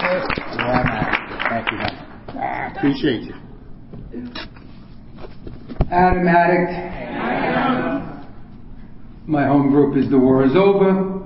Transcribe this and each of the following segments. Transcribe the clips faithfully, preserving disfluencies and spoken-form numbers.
Thank you, man. Appreciate you. Adam Addict. My home group is The War Is Over.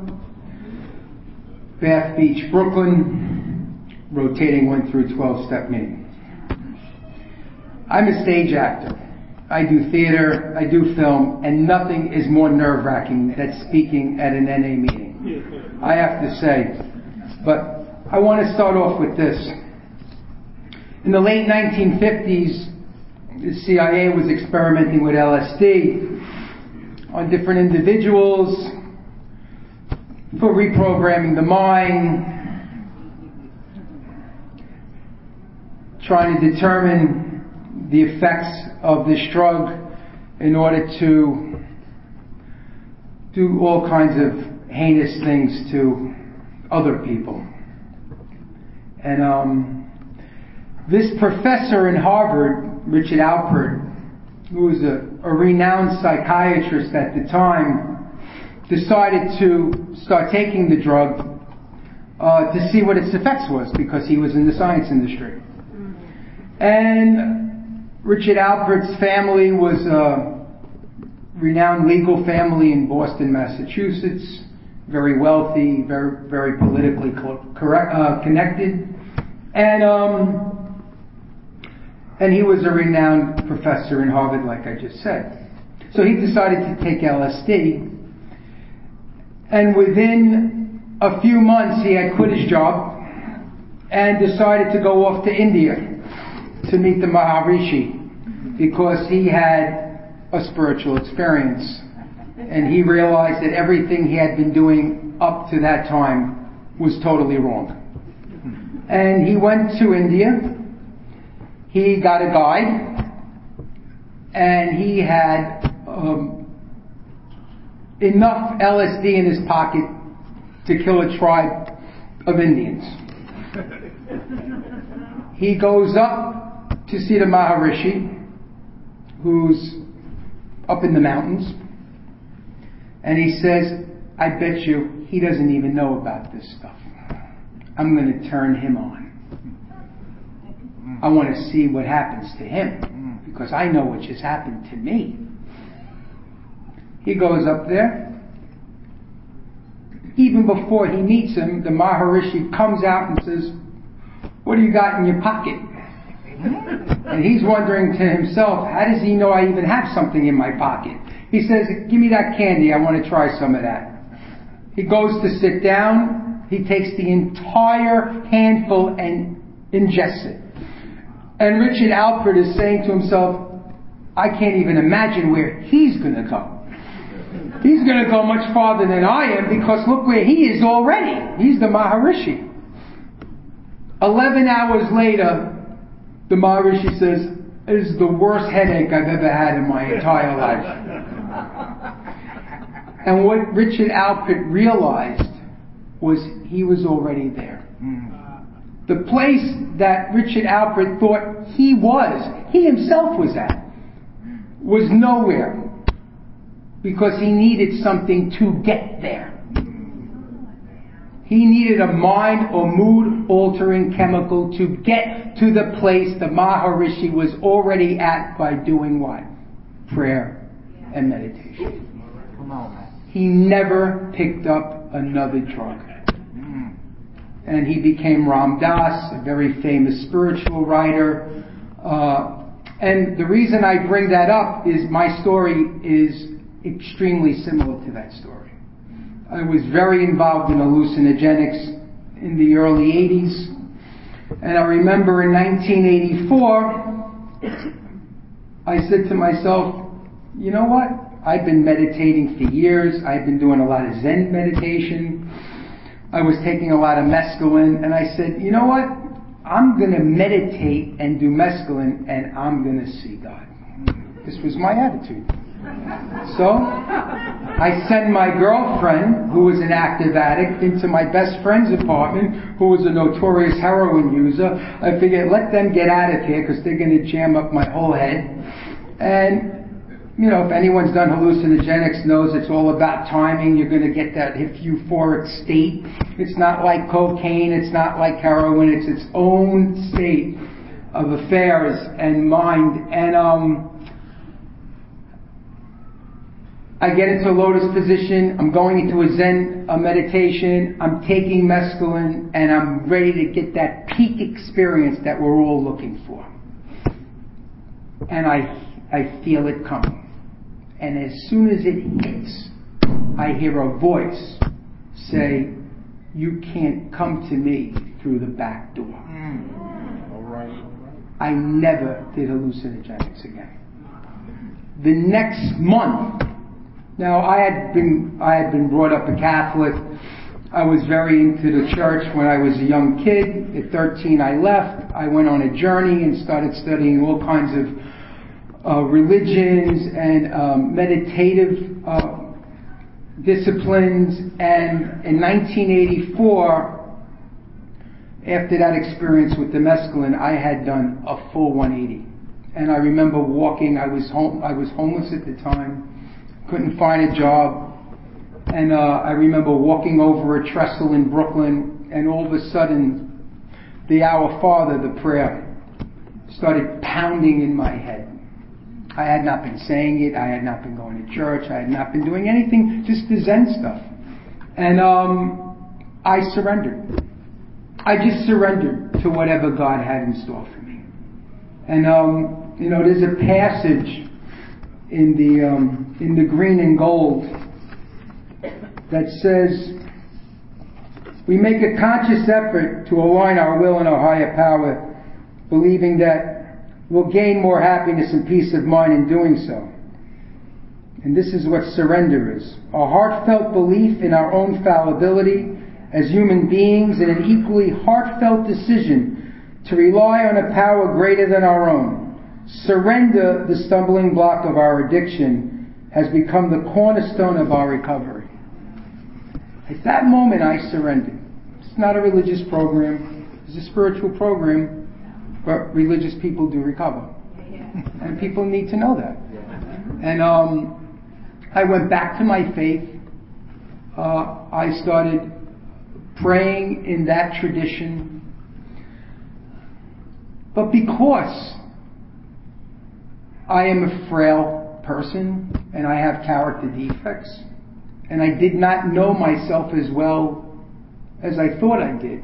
Bath Beach, Brooklyn. Rotating one through twelve step meeting. I'm a stage actor. I do theater, I do film, and nothing is more nerve-wracking than speaking at an N A meeting. I have to say. But I want to start off with this. In the late nineteen fifties, the C I A was experimenting with L S D on different individuals for reprogramming the mind, trying to determine the effects of this drug in order to do all kinds of heinous things to other people. And um, this professor in Harvard, Richard Alpert, who was a, a renowned psychiatrist at the time, decided to start taking the drug uh, to see what its effects was, because he was in the science industry. And Richard Alpert's family was a renowned legal family in Boston, Massachusetts, very wealthy, very very politically co- correct, uh, connected, and um, and he was a renowned professor in Harvard, like I just said. So he decided to take L S D, and within a few months he had quit his job and decided to go off to India to meet the Maharishi, because he had a spiritual experience. And he realized that everything he had been doing up to that time was totally wrong. And he went to India. He got a guide. And he had um, enough L S D in his pocket to kill a tribe of Indians. He goes up to see the Maharishi, who's up in the mountains. And he says, I bet you he doesn't even know about this stuff. I'm going to turn him on. I want to see what happens to him, because I know what just happened to me. He goes up there. Even before he meets him, the Maharishi comes out and says, what do you got in your pocket? And he's wondering to himself, how does he know I even have something in my pocket? He says, give me that candy, I want to try some of that. He goes to sit down, he takes the entire handful and ingests it. And Richard Alpert is saying to himself, I can't even imagine where he's going to go. He's going to go much farther than I am, because look where he is already. He's the Maharishi. Eleven hours later, the Maharishi says, this is the worst headache I've ever had in my entire life. And what Richard Alpert realized was he was already there. The place that Richard Alpert thought he was, he himself was at, was nowhere. Because he needed something to get there. He needed a mind or mood altering chemical to get to the place the Maharishi was already at by doing what? Prayer and meditation. He never picked up another drug. And he became Ram Dass, a very famous spiritual writer. Uh, and the reason I bring that up is my story is extremely similar to that story. I was very involved in hallucinogenics in the early eighties. And I remember in nineteen eighty-four, I said to myself, you know what? I've been meditating for years. I've been doing a lot of Zen meditation. I was taking a lot of mescaline. And I said, you know what? I'm going to meditate and do mescaline, and I'm going to see God. This was my attitude. So I sent my girlfriend, who was an active addict, into my best friend's apartment, who was a notorious heroin user. I figured, let them get out of here, because they're going to jam up my whole head. And you know, if anyone's done hallucinogenics knows it's all about timing. You're going to get that euphoric state. It's not like cocaine. It's not like heroin. It's its own state of affairs and mind. And um, I get into a lotus position. I'm going into a Zen a meditation. I'm taking mescaline, and I'm ready to get that peak experience that we're all looking for. And I I feel it coming. And as soon as it hits, I hear a voice say, "You can't come to me through the back door." Mm. All right. I never did hallucinogenics again. The next month, now I had been I had been brought up a Catholic. I was very into the church when I was a young kid. At thirteen, I left. I went on a journey and started studying all kinds of Uh, religions and um, meditative uh, disciplines, and in nineteen eighty-four, after that experience with the mescaline, I had done a full one eighty. And I remember walking. I was home. I was homeless at the time, couldn't find a job, and uh, I remember walking over a trestle in Brooklyn, and all of a sudden, the Our Father, the prayer, started pounding in my head. I had not been saying it. I had not been going to church. I had not been doing anything, just the Zen stuff. And um, I surrendered. I just surrendered to whatever God had in store for me. And um, you know, there's a passage in the um, in the Green and Gold that says, "We make a conscious effort to align our will and our higher power, believing that we'll gain more happiness and peace of mind in doing so." And this is what surrender is. A heartfelt belief in our own fallibility as human beings, and an equally heartfelt decision to rely on a power greater than our own. Surrender, the stumbling block of our addiction, has become the cornerstone of our recovery. At that moment, I surrendered. It's not a religious program. It's a spiritual program. But religious people do recover. And people need to know that. And um, I went back to my faith. Uh, I started praying in that tradition. But because I am a frail person and I have character defects, and I did not know myself as well as I thought I did,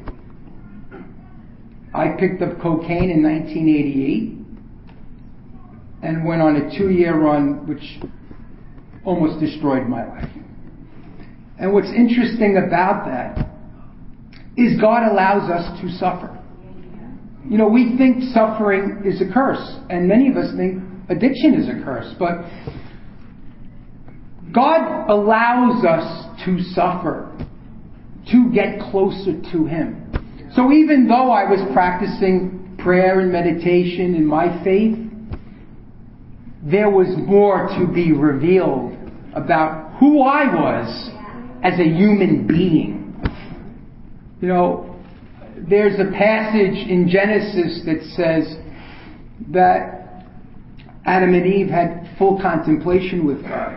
I picked up cocaine in nineteen eighty-eight and went on a two-year run, which almost destroyed my life. And what's interesting about that is God allows us to suffer. You know, we think suffering is a curse, and many of us think addiction is a curse, but God allows us to suffer to get closer to Him. So even though I was practicing prayer and meditation in my faith, there was more to be revealed about who I was as a human being. You know, there's a passage in Genesis that says that Adam and Eve had full contemplation with God.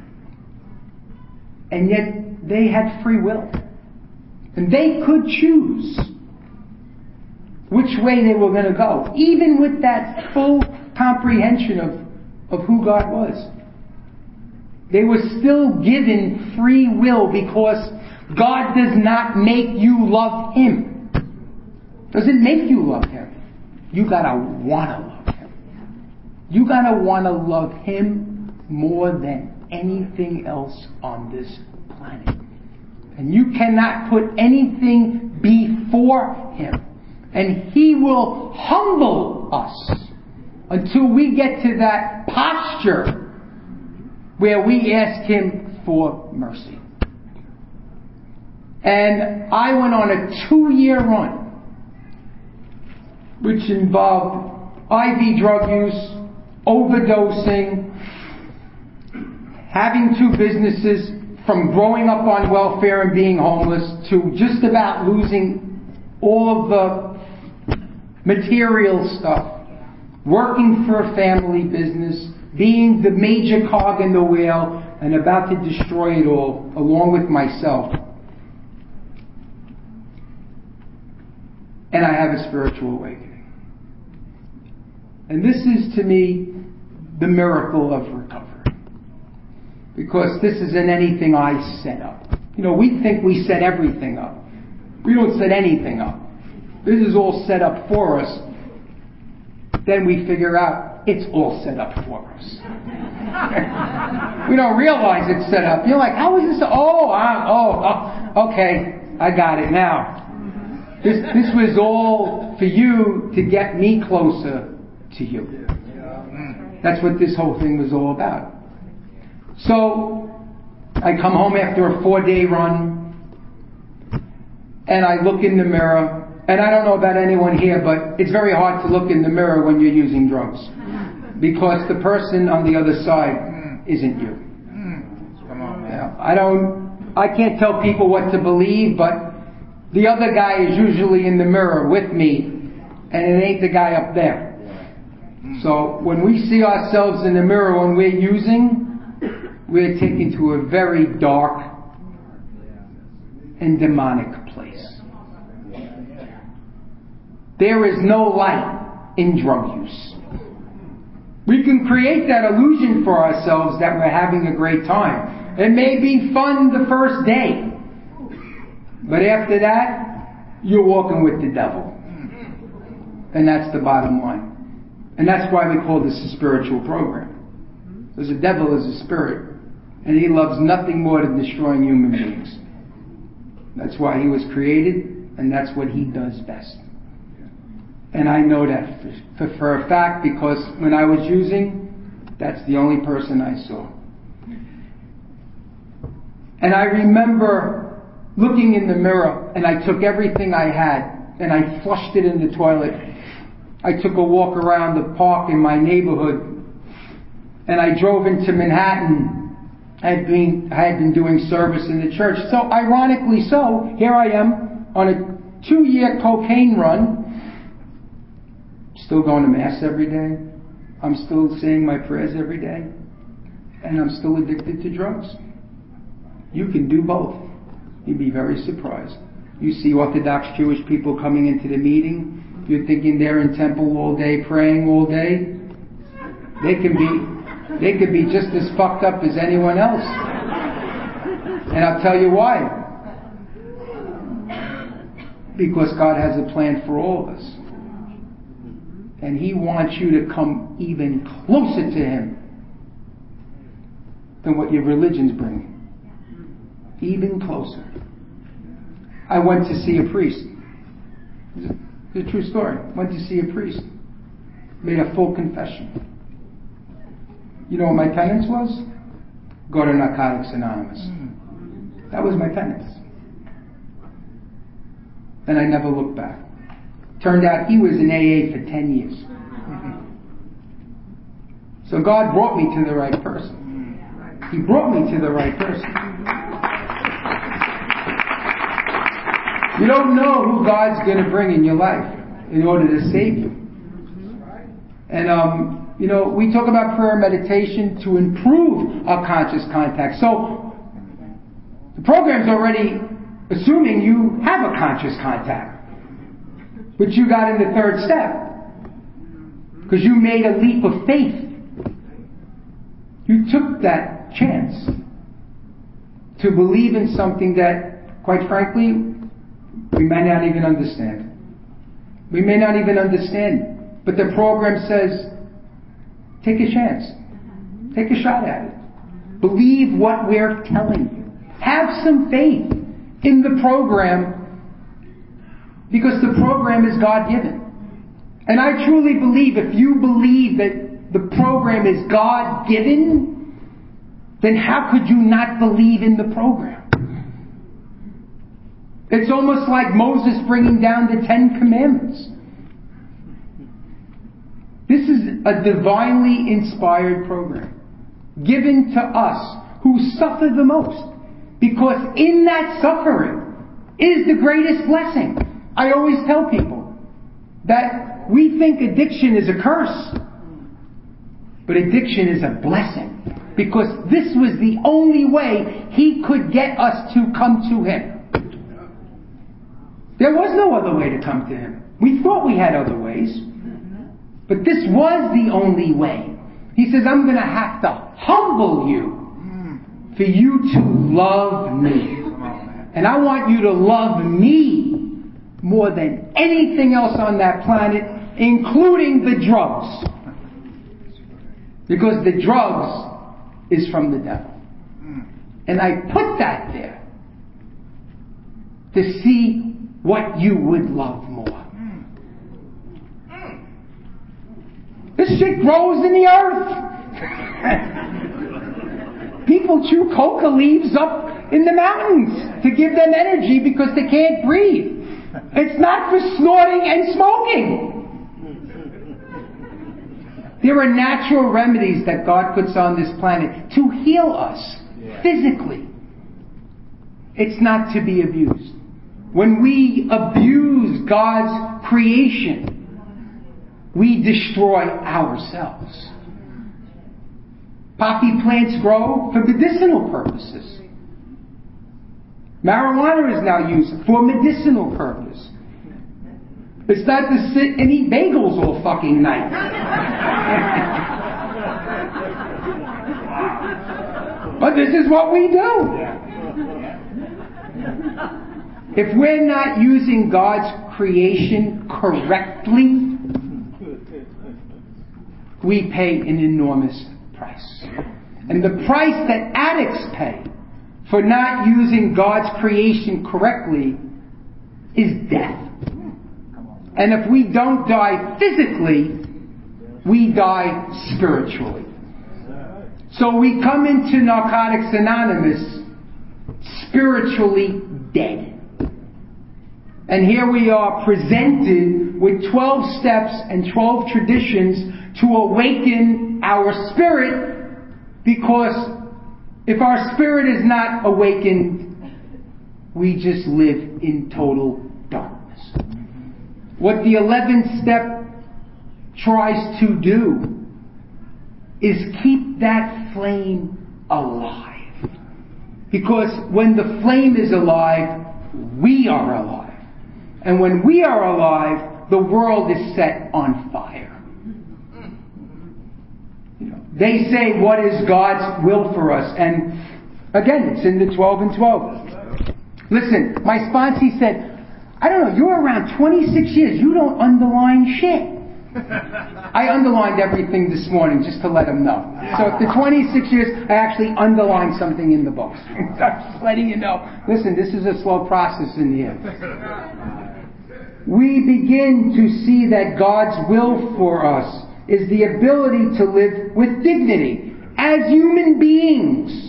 And yet they had free will. And they could choose which way they were going to go, even with that full comprehension of, of who God was. They were still given free will, because God does not make you love Him. Doesn't make you love Him. You gotta wanna love Him. You gotta wanna love Him more than anything else on this planet. And you cannot put anything before Him. And He will humble us until we get to that posture where we ask Him for mercy. And I went on a two-year run, which involved I V drug use, overdosing, having two businesses, from growing up on welfare and being homeless to just about losing all of the material stuff, working for a family business, being the major cog in the wheel and about to destroy it all, along with myself. And I have a spiritual awakening. And this is, to me, the miracle of recovery. Because this isn't anything I set up. You know, we think we set everything up. We don't set anything up. This is all set up for us. Then we figure out it's all set up for us. We don't realize it's set up. You're like, how is this? Oh, I, oh, oh, okay, I got it now. This, this was all for you to get me closer to you. That's what this whole thing was all about. So, I come home after a four-day run, and I look in the mirror, and I don't know about anyone here, but it's very hard to look in the mirror when you're using drugs, because the person on the other side isn't you. Come on, man. Yeah, I don't, I can't tell people what to believe, but the other guy is usually in the mirror with me, and it ain't the guy up there. So when we see ourselves in the mirror when we're using, we're taken to a very dark and demonic place. There is no light in drug use. We can create that illusion for ourselves that we're having a great time. It may be fun the first day, but after that, you're walking with the devil. And that's the bottom line. And that's why we call this a spiritual program. Because the devil is a spirit, and he loves nothing more than destroying human beings. That's why he was created, and that's what he does best. And I know that for, for, for a fact, because when I was using, that's the only person I saw. And I remember looking in the mirror, and I took everything I had, and I flushed it in the toilet. I took a walk around the park in my neighborhood, and I drove into Manhattan. I had been, I had been doing service in the church. So ironically so, here I am on a two-year cocaine run, still going to Mass every day. I'm still saying my prayers every day. And I'm still addicted to drugs. You can do both. You'd be very surprised. You see Orthodox Jewish people coming into the meeting. You're thinking they're in temple all day, praying all day. They can be, they could be just as fucked up as anyone else. And I'll tell you why. Because God has a plan for all of us. And He wants you to come even closer to Him than what your religion's bringing. Even closer. I went to see a priest. It's a true story. Went to see a priest. Made a full confession. You know what my penance was? Go to Narcotics Anonymous. That was my penance. And I never looked back. Turned out he was in A A for ten years. So God brought me to the right person. He brought me to the right person. You don't know who God's going to bring in your life in order to save you. And, um, you know, we talk about prayer and meditation to improve our conscious contact. So, the program's already assuming you have a conscious contact. Which you got in the third step. Because you made a leap of faith. You took that chance to believe in something that, quite frankly, we may not even understand. We may not even understand. But the program says, take a chance. Take a shot at it. Believe what we're telling you. Have some faith in the program, because the program is God-given. And I truly believe if you believe that the program is God-given, then how could you not believe in the program? It's almost like Moses bringing down the Ten Commandments. This is a divinely inspired program, given to us who suffer the most. Because in that suffering is the greatest blessing. I always tell people that we think addiction is a curse. But addiction is a blessing, because this was the only way He could get us to come to Him. There was no other way to come to Him. We thought we had other ways, but this was the only way. He says, I'm going to have to humble you for you to love me. And I want you to love me more than anything else on that planet, including the drugs. Because the drugs is from the devil. And I put that there to see what you would love more. This shit grows in the earth. People chew coca leaves up in the mountains to give them energy because they can't breathe. It's not for snorting and smoking. There are natural remedies that God puts on this planet to heal us physically. It's not to be abused. When we abuse God's creation, we destroy ourselves. Poppy plants grow for medicinal purposes. Marijuana is now used for medicinal purpose. It's not to sit and eat bagels all fucking night. But this is what we do. If we're not using God's creation correctly, we pay an enormous price. And the price that addicts pay for not using God's creation correctly is death. And if we don't die physically, we die spiritually. So we come into Narcotics Anonymous spiritually dead. And here we are presented with twelve steps and twelve traditions to awaken our spirit, because if our spirit is not awakened, we just live in total darkness. What the eleventh step tries to do is keep that flame alive. Because when the flame is alive, we are alive. And when we are alive, the world is set on fire. You know, they say, what is God's will for us? And again, it's in the twelve and twelve. Listen, my sponsee said, I don't know, you're around twenty-six years, you don't underline shit. I underlined everything this morning just to let him know. So after twenty-six years, I actually underlined something in the books. I'm just letting you know. Listen, this is a slow process in here. We begin to see that God's will for us is the ability to live with dignity as human beings,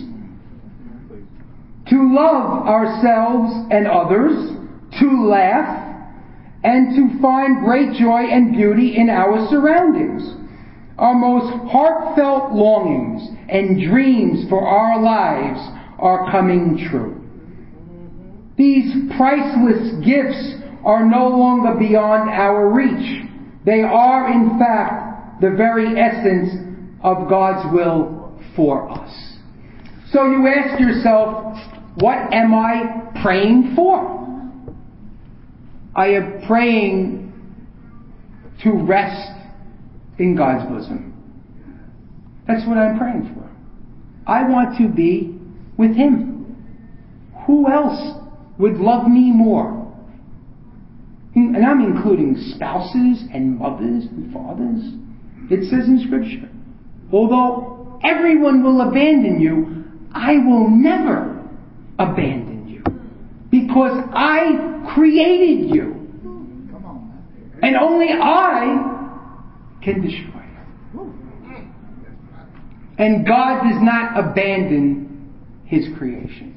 to love ourselves and others, to laugh, and to find great joy and beauty in our surroundings. Our most heartfelt longings and dreams for our lives are coming true. These priceless gifts are no longer beyond our reach. They are, in fact, the very essence of God's will for us. So you ask yourself, what am I praying for? I am praying to rest in God's bosom. That's what I'm praying for. I want to be with Him. Who else would love me more? And I'm including spouses and mothers and fathers. It says in Scripture, although everyone will abandon you, I will never abandon you. Because I created you. And only I can destroy you. And God does not abandon His creation.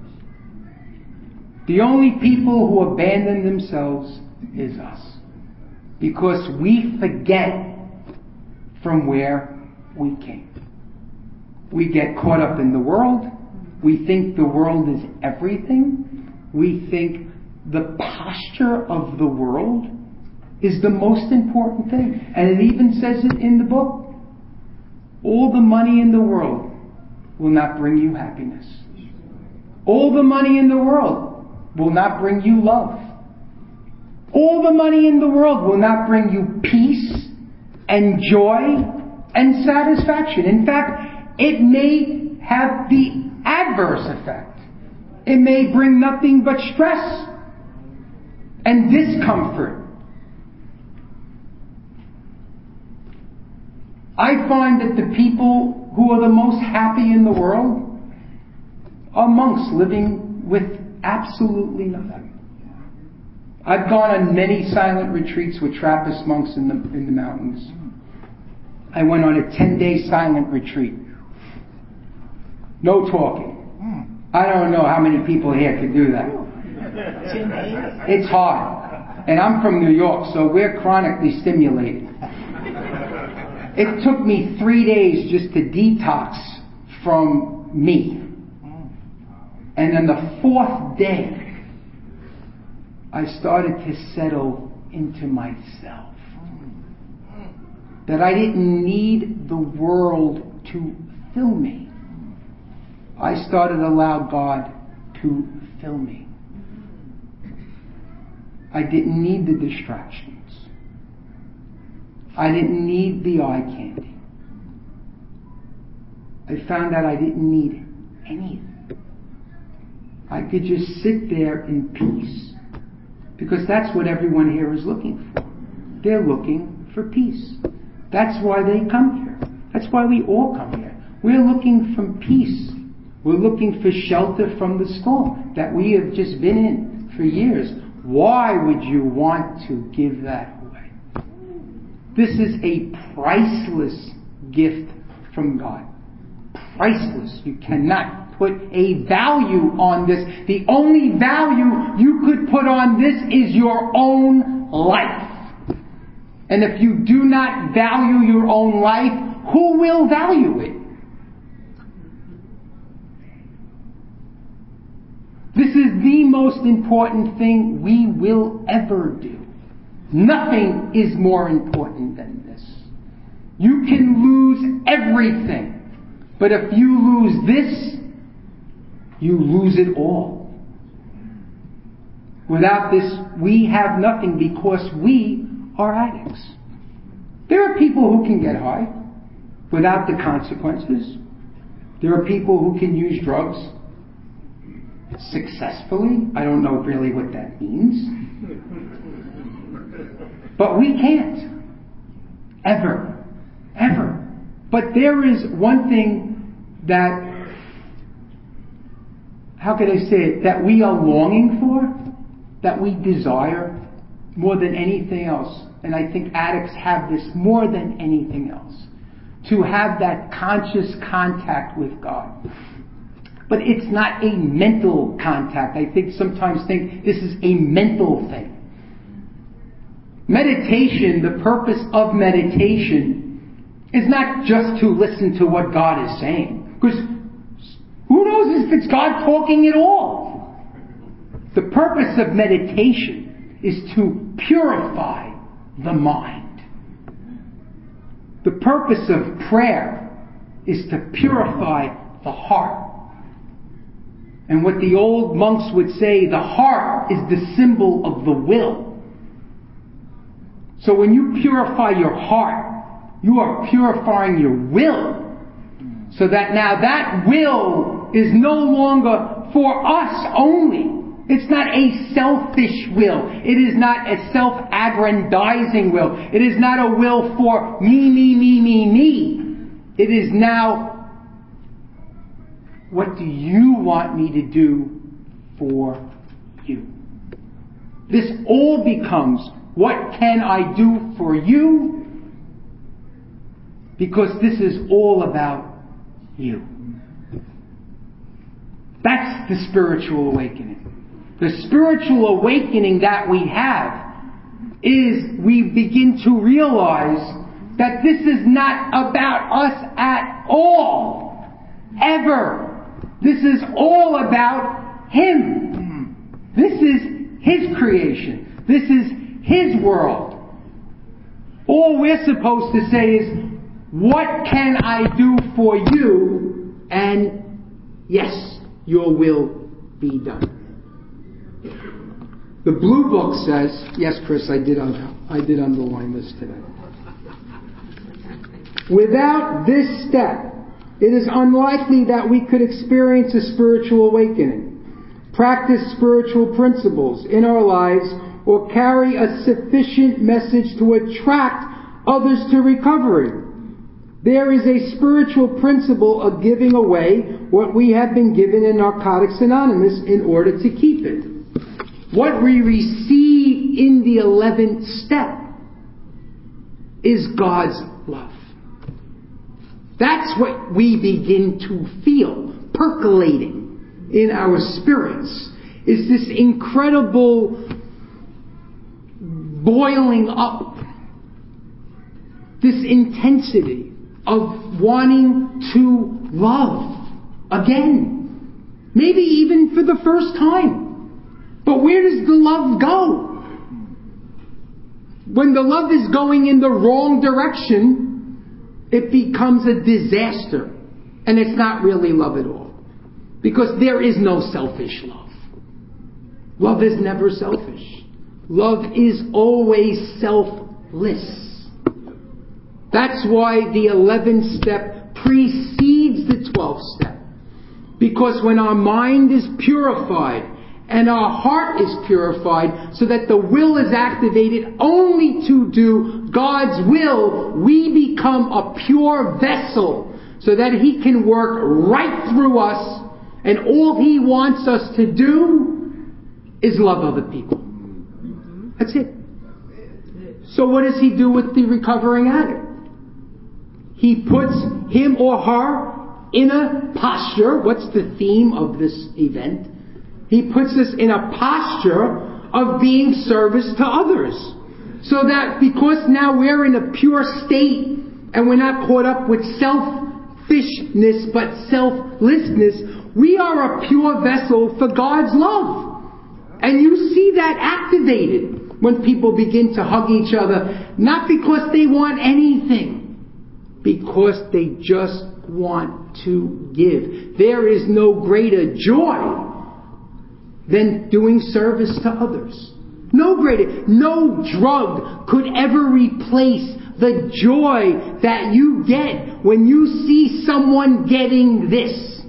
The only people who abandon themselves is us. Because we forget from where we came. We get caught up in the world. We think the world is everything. We think the posture of the world is the most important thing. And it even says it in the book. all the money in the world will not bring you happiness. All the money in the world will not bring you love. All the money in the world will not bring you peace and joy and satisfaction. In fact, it may have the adverse effect. It may bring nothing but stress and discomfort. I find that the people who are the most happy in the world are monks living with absolutely nothing. I've gone on many silent retreats with Trappist monks in the in the mountains. I went on a ten-day silent retreat. No talking. I don't know how many people here could do that. It's hard. And I'm from New York, so we're chronically stimulated. It took me three days just to detox from me. And then the fourth day, I started to settle into myself. That I didn't need the world to fill me. I started to allow God to fill me. I didn't need the distractions. I didn't need the eye candy. I found out I didn't need anything. I could just sit there in peace. Because that's what everyone here is looking for. They're looking for peace. That's why they come here. That's why we all come here. We're looking for peace. We're looking for shelter from the storm that we have just been in for years. Why would you want to give that away? This is a priceless gift from God. Priceless. You cannot put a value on this. The only value you could put on this is your own life. And if you do not value your own life, who will value it? This is the most important thing we will ever do. Nothing is more important than this. You can lose everything. But if you lose this, you lose it all. Without this, we have nothing because we are addicts. There are people who can get high without the consequences. There are people who can use drugs successfully. I don't know really what that means. But we can't. Ever. Ever. But there is one thing that, how could I say it, that we are longing for, that we desire more than anything else. And I think addicts have this more than anything else. To have that conscious contact with God. But it's not a mental contact. I think sometimes think this is a mental thing. Meditation, the purpose of meditation is not just to listen to what God is saying. Because who knows if it's God talking at all? The purpose of meditation is to purify the mind. The purpose of prayer is to purify the heart. And what the old monks would say, the heart is the symbol of the will. So when you purify your heart, you are purifying your will. So that now that will is no longer for us only. It's not a selfish will. It is not a self-aggrandizing will. It is not a will for me, me, me, me, me. It is now, what do you want me to do for you? This all becomes, what can I do for you? Because this is all about you. That's the spiritual awakening. The spiritual awakening that we have is we begin to realize that this is not about us at all. Ever. This is all about Him. This is His creation. This is His world. All we're supposed to say is, what can I do for you? And yes, your will be done. The Blue Book says, yes, Chris, I did, I did underline this today. Without this step, it is unlikely that we could experience a spiritual awakening, practice spiritual principles in our lives, or carry a sufficient message to attract others to recovery. There is a spiritual principle of giving away what we have been given in Narcotics Anonymous in order to keep it. What we receive in the eleventh step is God's love. That's what we begin to feel percolating in our spirits, is this incredible boiling up, this intensity of wanting to love again, maybe even for the first time. But where does the love go? When the love is going in the wrong direction, it becomes a disaster. And it's not really love at all. Because there is no selfish love. Love is never selfish. Love is always selfless. That's why the eleventh step precedes the twelfth step. Because when our mind is purified and our heart is purified so that the will is activated only to do God's will, we become a pure vessel so that He can work right through us, and all He wants us to do is love other people. That's it. So what does He do with the recovering addict? He puts him or her in a posture. What's the theme of this event? He puts us in a posture of being service to others. So that because now we're in a pure state and we're not caught up with selfishness but selflessness, we are a pure vessel for God's love. And you see that activated when people begin to hug each other, not because they want anything, because they just want to give. There is no greater joy than doing service to others. No greater, no drug could ever replace the joy that you get when you see someone getting this.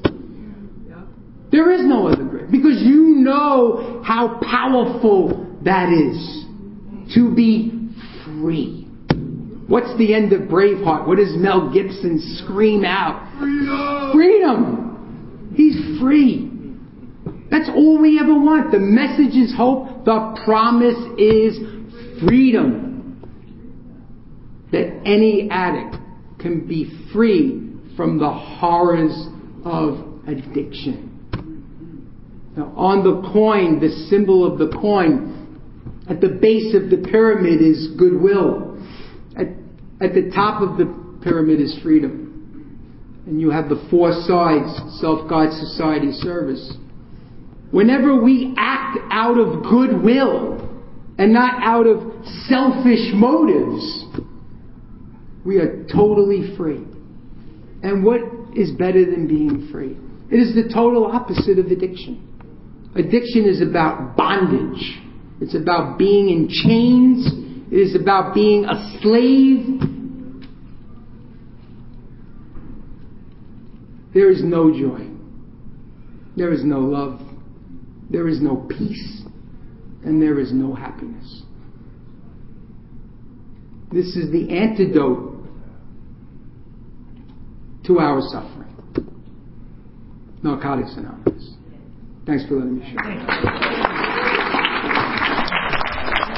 There is no other great, because you know how powerful that is to be free. What's the end of Braveheart? What does Mel Gibson scream out? Freedom! Freedom! He's free. That's all we ever want. The message is hope. The promise is freedom. That any addict can be free from the horrors of addiction. Now, on the coin, the symbol of the coin, at the base of the pyramid is goodwill. At, at the top of the pyramid is freedom. And you have the four sides: self-guide, society, service. Whenever we act out of goodwill and not out of selfish motives, we are totally free. And what is better than being free? It is the total opposite of addiction. Addiction is about bondage. It's about being in chains. It is about being a slave. There is no joy. There is no love. There is no peace. And there is no happiness. This is the antidote to our suffering. Narcotics Anonymous. Thanks for letting me share.